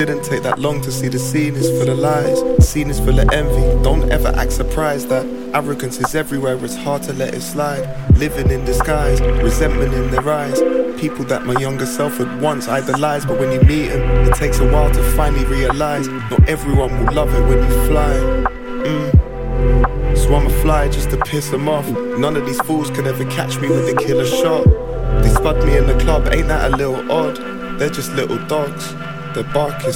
Didn't take that long to see the scene is full of lies. The scene is full of envy. Don't ever act surprised that arrogance is everywhere. It's hard to let it slide. Living in disguise, resentment in their eyes. People that my younger self would once idolize, but when you meet them, it takes a while to finally realize not everyone will love it when you fly. So I'ma fly just to piss them off. None of these fools could ever catch me with a killer shot. They spud me in the club, ain't that a little odd? They're just little dogs. Their bark is